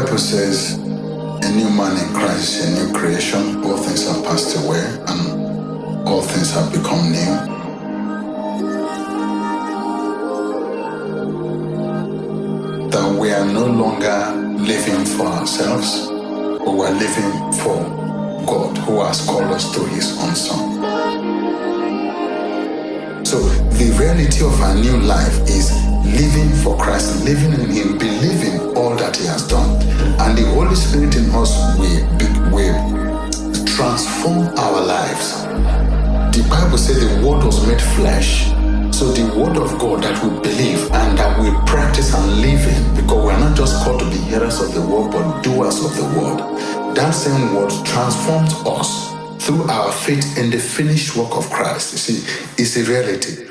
Bible says, a new man in Christ is a new creation. All things have passed away and all things have become new. That we are no longer living for ourselves, but we are living for God, who has called us through his own Son. So the reality of our new life is living for Christ, living in him, believing all that he has done. And the Holy Spirit in us will transform our lives. The Bible says the word was made flesh. So the word of God that we believe and that we practice and live in, because we are not just called to be hearers of the word, but doers of the word. That same word transforms us through our faith in the finished work of Christ. You see, it's a reality.